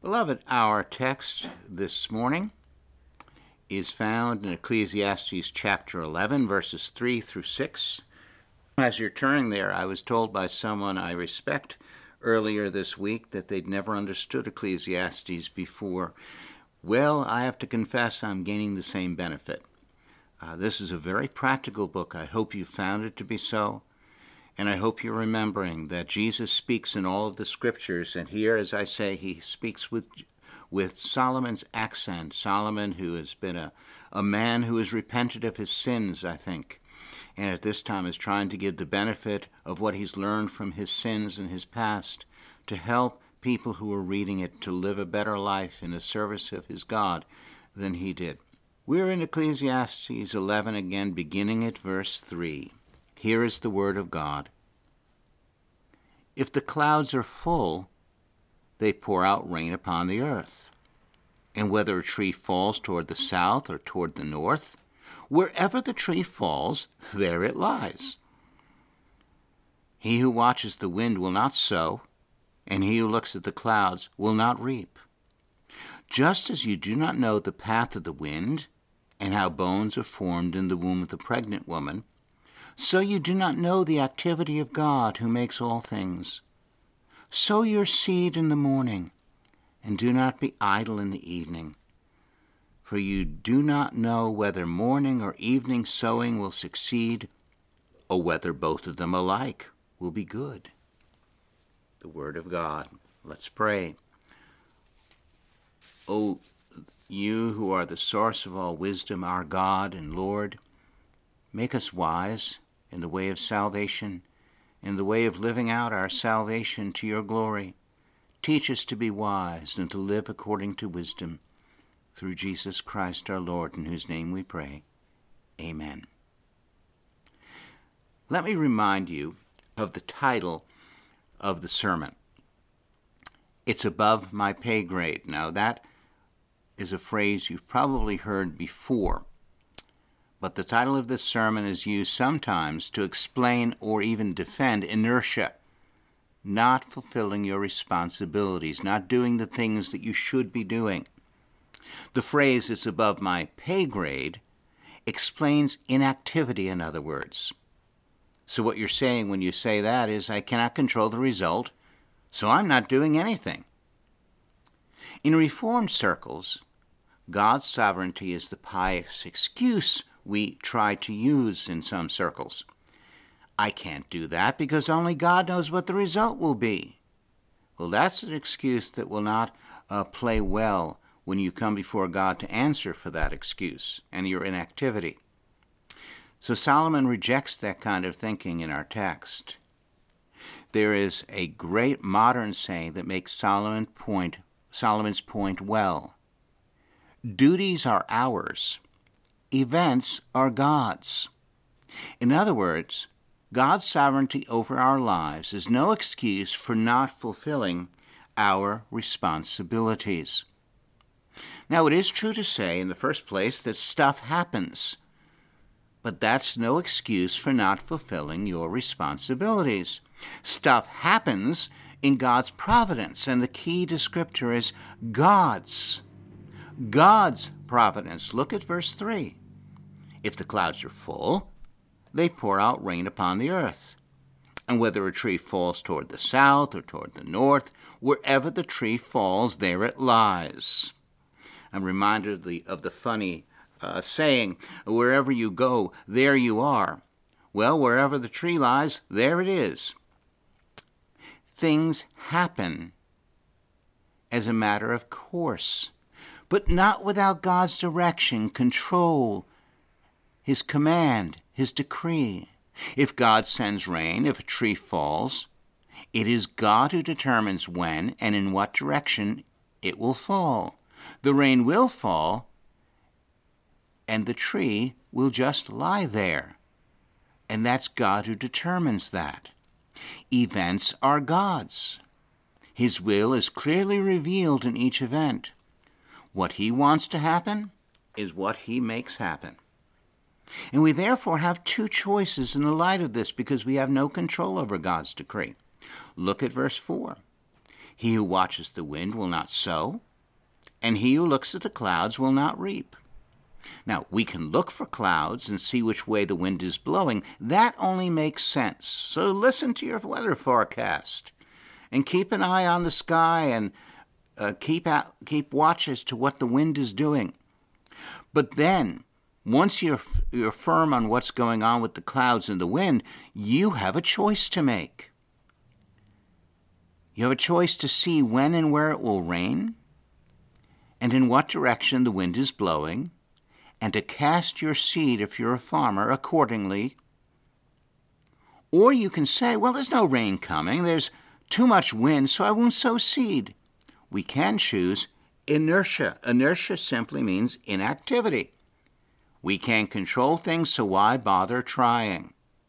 Beloved, our text this morning is found in Ecclesiastes chapter 11, verses 3 through 6. As you're turning there, I was told by someone I respect earlier this week that they'd never understood Ecclesiastes before. Well, I have to confess I'm gaining the same benefit. This is a very practical book. I hope you found it to be so. And I hope you're remembering that Jesus speaks in all of the scriptures, and here, as I say, he speaks with Solomon's accent. Solomon, who has been a man who has repented of his sins, I think, and at this time is trying to give the benefit of what he's learned from his sins and his past to help people who are reading it to live a better life in the service of his God than he did. We're in Ecclesiastes 11 again, beginning at verse 3. Here is the word of God. If the clouds are full, they pour out rain upon the earth. And whether a tree falls toward the south or toward the north, wherever the tree falls, there it lies. He who watches the wind will not sow, and he who looks at the clouds will not reap. Just as you do not know the path of the wind, and how bones are formed in the womb of the pregnant woman, so you do not know the activity of God who makes all things. Sow your seed in the morning, and do not be idle in the evening. For you do not know whether morning or evening sowing will succeed, or whether both of them alike will be good. The word of God. Let's pray. O you who are the source of all wisdom, our God and Lord, make us wise in the way of salvation, in the way of living out our salvation to your glory. Teach us to be wise and to live according to wisdom. Through Jesus Christ our Lord, in whose name we pray. Amen. Let me remind you of the title of the sermon. It's above my pay grade. Now that is a phrase you've probably heard before. But the title of this sermon is used sometimes to explain or even defend inertia, not fulfilling your responsibilities, not doing the things that you should be doing. The phrase, "it's above my pay grade," explains inactivity, in other words. So what you're saying when you say that is, I cannot control the result, so I'm not doing anything. In Reformed circles, God's sovereignty is the pious excuse we try to use in some circles. I can't do that because only God knows what the result will be. Well, that's an excuse that will not play well when you come before God to answer for that excuse and your inactivity. So Solomon rejects that kind of thinking in our text. There is a great modern saying that makes Solomon's point well. Duties are ours. Events are God's. In other words, God's sovereignty over our lives is no excuse for not fulfilling our responsibilities. Now, it is true to say, in the first place, that stuff happens, but that's no excuse for not fulfilling your responsibilities. Stuff happens in God's providence, and the key descriptor is God's. God's providence. Look at verse 3. If the clouds are full, they pour out rain upon the earth. And whether a tree falls toward the south or toward the north, wherever the tree falls, there it lies. I'm reminded of the funny saying, wherever you go, there you are. Well, wherever the tree lies, there it is. Things happen as a matter of course, but not without God's direction, control, His command, His decree. If God sends rain, if a tree falls, it is God who determines when and in what direction it will fall. The rain will fall, and the tree will just lie there. And that's God who determines that. Events are God's. His will is clearly revealed in each event. What He wants to happen is what He makes happen. And we therefore have two choices in the light of this because we have no control over God's decree. Look at verse 4. He who watches the wind will not sow, and he who looks at the clouds will not reap. Now, we can look for clouds and see which way the wind is blowing. That only makes sense. So listen to your weather forecast and keep an eye on the sky and keep watch as to what the wind is doing. But then, once you're firm on what's going on with the clouds and the wind, you have a choice to make. You have a choice to see when and where it will rain, and in what direction the wind is blowing, and to cast your seed, if you're a farmer, accordingly. Or you can say, well, there's no rain coming, there's too much wind, so I won't sow seed. We can choose inertia. Inertia simply means inactivity. We can't control things, so why bother trying?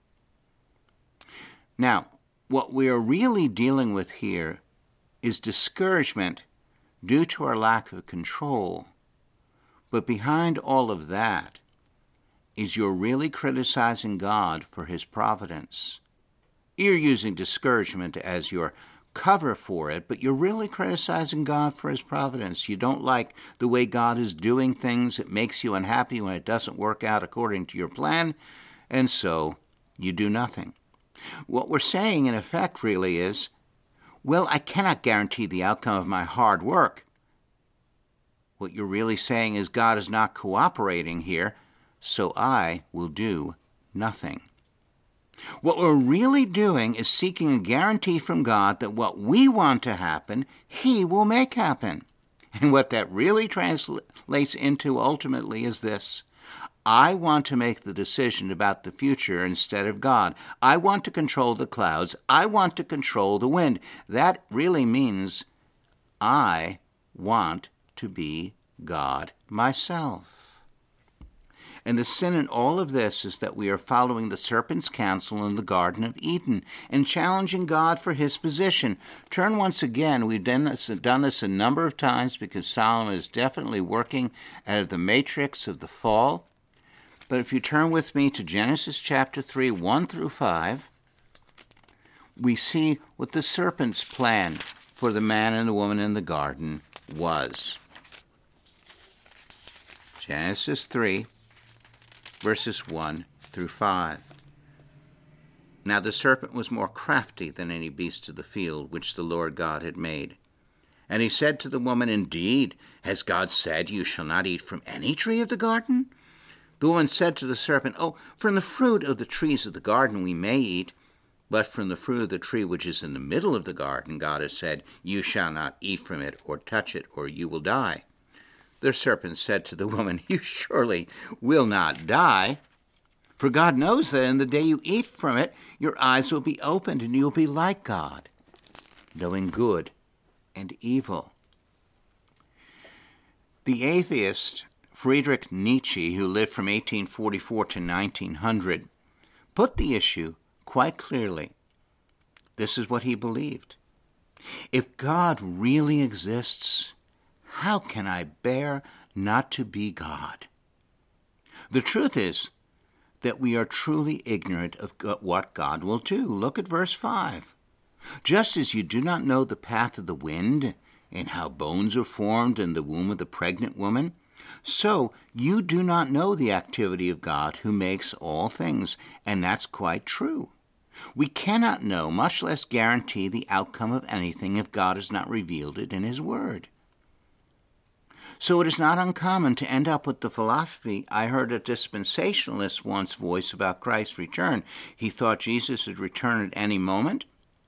Now, what we are really dealing with here is discouragement due to our lack of control. But behind all of that is you're really criticizing God for his providence. You're using discouragement as your cover for it, but you're really criticizing God for his providence. You don't like the way God is doing things. It makes you unhappy when it doesn't work out according to your plan, and so you do nothing. What we're saying, in effect, really is, well, I cannot guarantee the outcome of my hard work. What you're really saying is God is not cooperating here, so I will do nothing. What we're really doing is seeking a guarantee from God that what we want to happen, he will make happen. And what that really translates into ultimately is this: I want to make the decision about the future instead of God. I want to control the clouds. I want to control the wind. That really means I want to be God myself. And the sin in all of this is that we are following the serpent's counsel in the Garden of Eden and challenging God for his position. Turn once again. We've done this a number of times because Solomon is definitely working out of the matrix of the fall. But if you turn with me to Genesis chapter 3, 1 through 5, we see what the serpent's plan for the man and the woman in the garden was. Genesis 3, verses 1 through 5. Now the serpent was more crafty than any beast of the field which the Lord God had made. And he said to the woman, Indeed, has God said, You shall not eat from any tree of the garden? The woman said to the serpent, From the fruit of the trees of the garden we may eat, but from the fruit of the tree which is in the middle of the garden, God has said, You shall not eat from it or touch it, or you will die. The serpent said to the woman, You surely will not die, for God knows that in the day you eat from it, your eyes will be opened, and you will be like God, knowing good and evil. The atheist Friedrich Nietzsche, who lived from 1844 to 1900, put the issue quite clearly. This is what he believed. If God really exists, how can I bear not to be God? The truth is that we are truly ignorant of what God will do. Look at verse 5. Just as you do not know the path of the wind and how bones are formed in the womb of the pregnant woman, so you do not know the activity of God who makes all things, and that's quite true. We cannot know, much less guarantee the outcome of anything if God has not revealed it in his word. So it is not uncommon to end up with the philosophy I heard a dispensationalist once voice about Christ's return. He thought Jesus would return at any moment,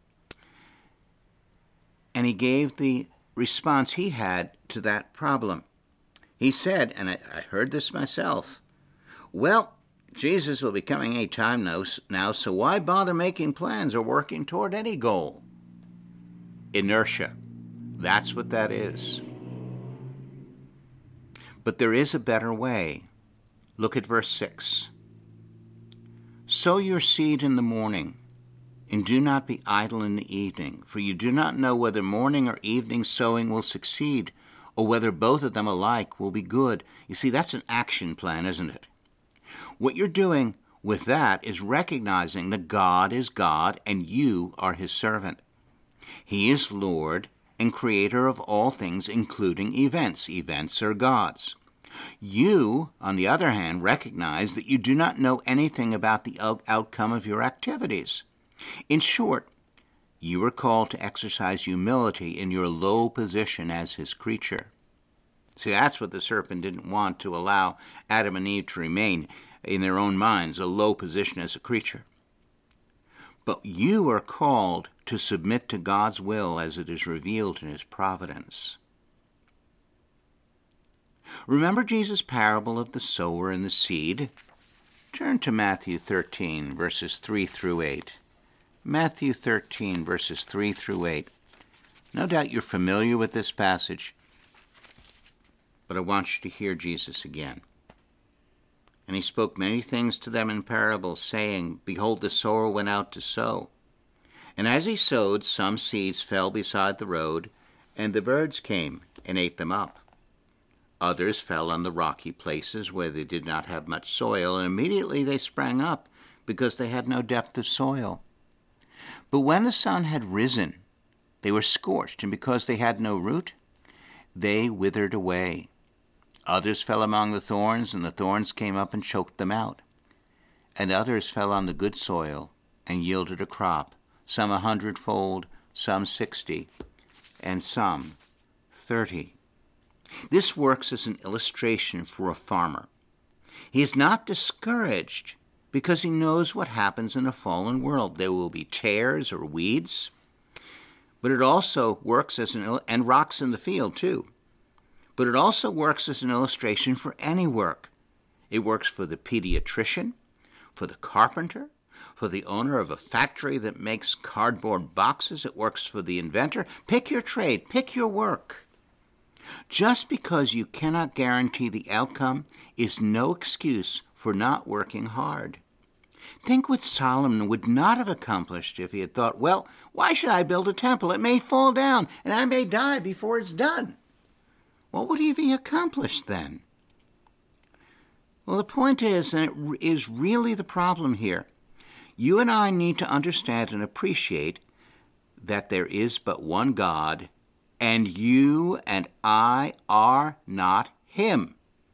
and he gave the response he had to that problem. He said, and I heard this myself, well, Jesus will be coming any time now, so why bother making plans or working toward any goal? Inertia. That's what that is. But there is a better way. Look at verse 6. Sow your seed in the morning, and do not be idle in the evening, for you do not know whether morning or evening sowing will succeed, or whether both of them alike will be good. You see, that's an action plan, isn't it? What you're doing with that is recognizing that God is God and you are his servant. He is Lord and creator of all things, including events. Events are God's. You, on the other hand, recognize that you do not know anything about the outcome of your activities. In short, you are called to exercise humility in your low position as his creature. See, that's what the serpent didn't want to allow Adam and Eve to remain in their own minds, a low position as a creature. But you are called to submit to God's will as it is revealed in his providence. Remember Jesus' parable of the sower and the seed? Turn to Matthew 13, verses 3 through 8. Matthew 13, verses 3 through 8. No doubt you're familiar with this passage, but I want you to hear Jesus again. And he spoke many things to them in parables, saying, Behold, the sower went out to sow. And as he sowed, some seeds fell beside the road, and the birds came and ate them up. Others fell on the rocky places where they did not have much soil, and immediately they sprang up, because they had no depth of soil. But when the sun had risen, they were scorched, and because they had no root, they withered away. Others fell among the thorns, and the thorns came up and choked them out. And others fell on the good soil, and yielded a crop, some 100-fold, some 60, and some 30. This works as an illustration for a farmer. He is not discouraged because he knows what happens in a fallen world. There will be tares or weeds, but it also works as and rocks in the field too. But it also works as an illustration for any work. It works for the pediatrician, for the carpenter, for the owner of a factory that makes cardboard boxes. It works for the inventor. Pick your trade, pick your work. Just because you cannot guarantee the outcome is no excuse for not working hard. Think what Solomon would not have accomplished if he had thought, well, why should I build a temple? It may fall down, and I may die before it's done. What would he have accomplished then? Well, the point is, and it is really the problem here, you and I need to understand and appreciate that there is but one God, and you and I are not him.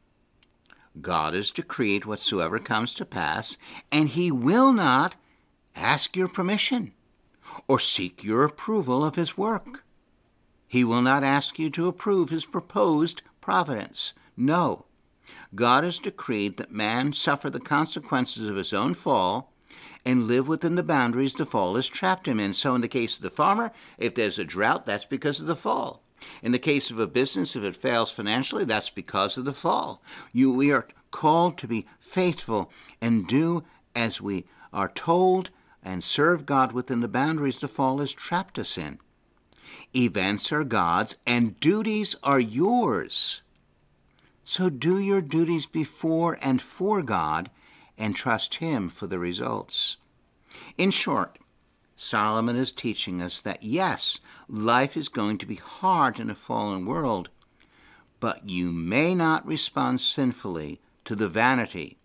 God has decreed whatsoever comes to pass, and he will not ask your permission or seek your approval of his work. He will not ask you to approve his proposed providence. No, God has decreed that man suffer the consequences of his own fall and live within the boundaries the fall has trapped him in. So in the case of the farmer, if there's a drought, that's because of the fall. In the case of a business, if it fails financially, that's because of the fall. We are called to be faithful and do as we are told and serve God within the boundaries the fall has trapped us in. Events are God's and duties are yours. So do your duties before and for God and trust him for the results. In short, Solomon is teaching us that yes, life is going to be hard in a fallen world, but you may not respond sinfully to the vanity,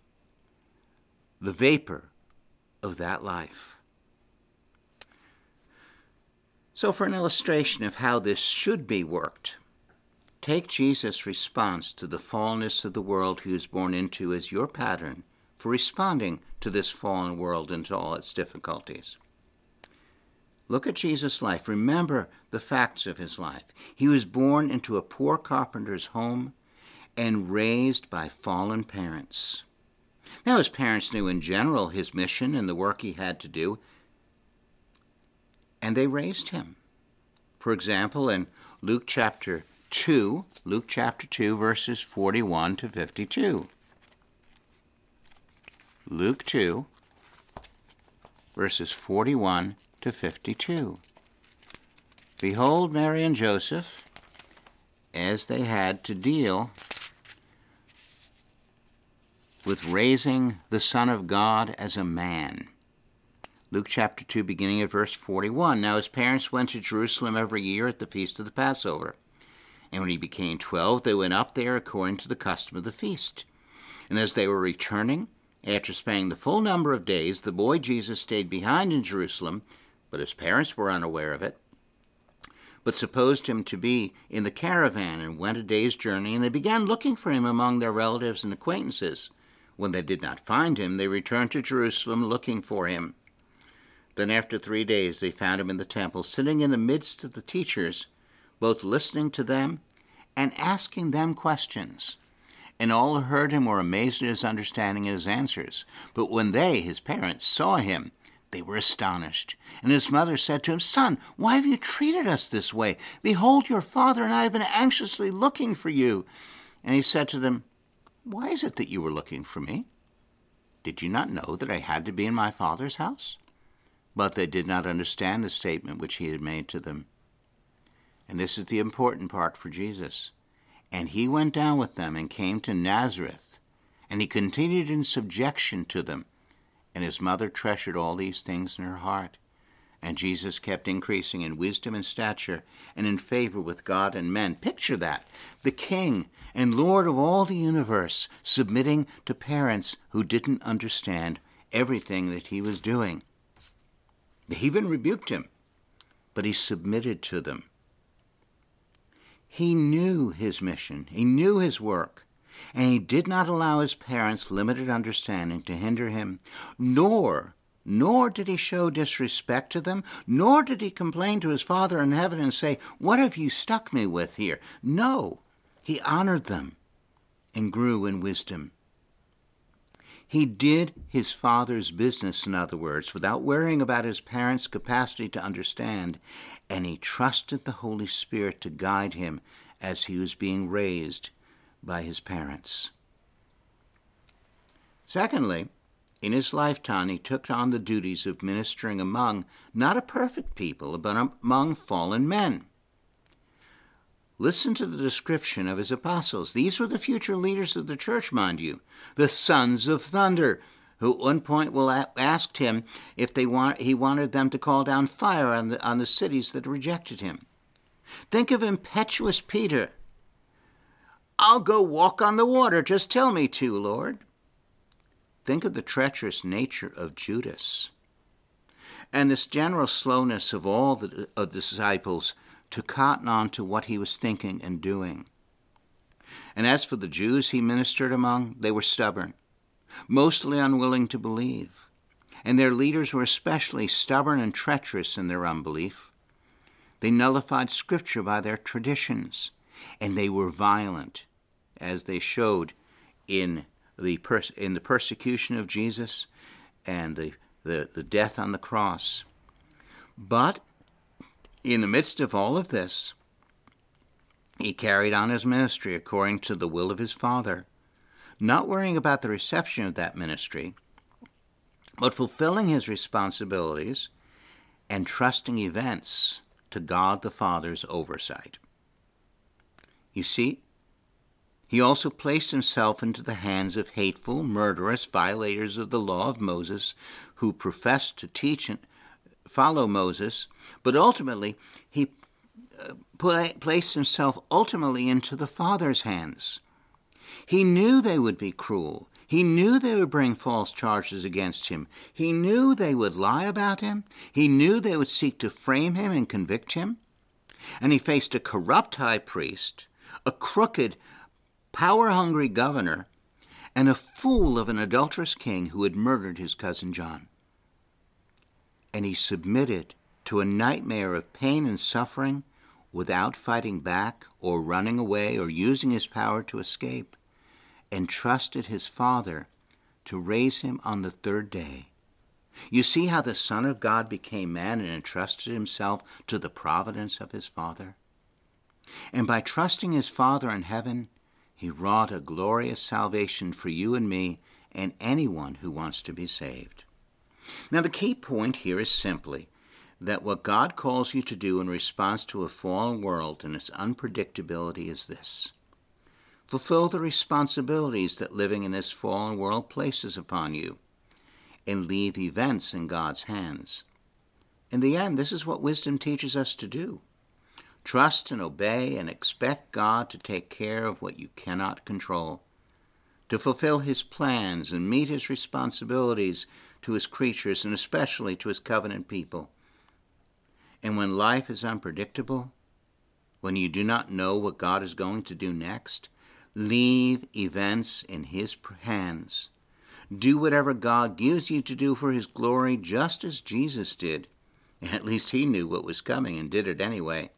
the vapor of that life. So for an illustration of how this should be worked, take Jesus' response to the fallenness of the world he was born into as your pattern for responding to this fallen world and to all its difficulties. Look at Jesus' life. Remember the facts of his life. He was born into a poor carpenter's home and raised by fallen parents. Now, his parents knew in general his mission and the work he had to do, and they raised him. For example, in Luke chapter 2, verses 41 to 52. Luke 2, verses 41 to 52. Behold, Mary and Joseph, as they had to deal with raising the Son of God as a man. Luke chapter 2, beginning at verse 41. Now his parents went to Jerusalem every year at the feast of the Passover. And when he became 12, they went up there according to the custom of the feast. And as they were returning, after spending the full number of days, the boy Jesus stayed behind in Jerusalem, but his parents were unaware of it. but supposed him to be in the caravan and went a day's journey, and they began looking for him among their relatives and acquaintances. When they did not find him, they returned to Jerusalem looking for him. Then after 3 days they found him in the temple, sitting in the midst of the teachers, both listening to them and asking them questions. And all who heard him were amazed at his understanding and his answers. But when they, his parents, saw him, they were astonished. And his mother said to him, "Son, why have you treated us this way? Behold, your father and I have been anxiously looking for you." And he said to them, "Why is it that you were looking for me? Did you not know that I had to be in my father's house?" But they did not understand the statement which he had made to them. And this is the important part for Jesus. And he went down with them and came to Nazareth, and he continued in subjection to them. And his mother treasured all these things in her heart. And Jesus kept increasing in wisdom and stature and in favor with God and men. Picture that. The King and Lord of all the universe submitting to parents who didn't understand everything that he was doing. They even rebuked him, but he submitted to them. He knew his mission. He knew his work. And he did not allow his parents' limited understanding to hinder him, nor did he show disrespect to them, nor did he complain to his Father in heaven and say, "What have you stuck me with here?" No, he honored them and grew in wisdom. He did his Father's business, in other words, without worrying about his parents' capacity to understand, and he trusted the Holy Spirit to guide him as he was being raised by his parents. Secondly, in his lifetime, he took on the duties of ministering among not a perfect people, but among fallen men. Listen to the description of his apostles. These were the future leaders of the church, mind you, the sons of thunder, who at one point asked him if he wanted them to call down fire on the cities that rejected him. Think of impetuous Peter. "I'll go walk on the water. Just tell me to, Lord." Think of the treacherous nature of Judas and this general slowness of all the disciples to cotton on to what he was thinking and doing. And as for the Jews he ministered among, they were stubborn, mostly unwilling to believe. And their leaders were especially stubborn and treacherous in their unbelief. They nullified Scripture by their traditions, and they were violent, as they showed in the persecution of Jesus and the death on the cross. But in the midst of all of this, he carried on his ministry according to the will of his Father, not worrying about the reception of that ministry, but fulfilling his responsibilities and trusting events to God the Father's oversight. You see, he also placed himself into the hands of hateful, murderous violators of the law of Moses who professed to teach and follow Moses, but ultimately he placed himself into the Father's hands. He knew they would be cruel. He knew they would bring false charges against him. He knew they would lie about him. He knew they would seek to frame him and convict him. And he faced a corrupt high priest, a crooked, power-hungry governor, and a fool of an adulterous king who had murdered his cousin John. And he submitted to a nightmare of pain and suffering without fighting back or running away or using his power to escape, and trusted his Father to raise him on the third day. You see how the Son of God became man and entrusted himself to the providence of his Father? And by trusting his Father in heaven, he wrought a glorious salvation for you and me and anyone who wants to be saved. Now, the key point here is simply that what God calls you to do in response to a fallen world and its unpredictability is this: fulfill the responsibilities that living in this fallen world places upon you, and leave events in God's hands. In the end, this is what wisdom teaches us to do. Trust and obey and expect God to take care of what you cannot control, to fulfill his plans and meet his responsibilities to his creatures and especially to his covenant people. And when life is unpredictable, when you do not know what God is going to do next, leave events in His hands. Do whatever God gives you to do for His glory, just as Jesus did. At least He knew what was coming and did it anyway.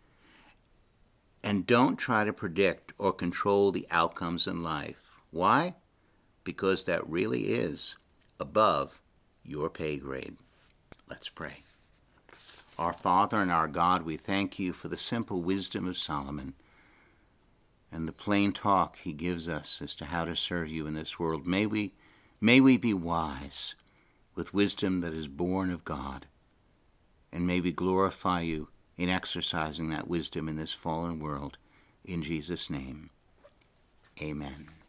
And don't try to predict or control the outcomes in life. Why? Because that really is above your pay grade. Let's pray. Our Father and our God, we thank you for the simple wisdom of Solomon and the plain talk he gives us as to how to serve you in this world. May we be wise with wisdom that is born of God, and may we glorify you in exercising that wisdom in this fallen world. In Jesus' name, amen.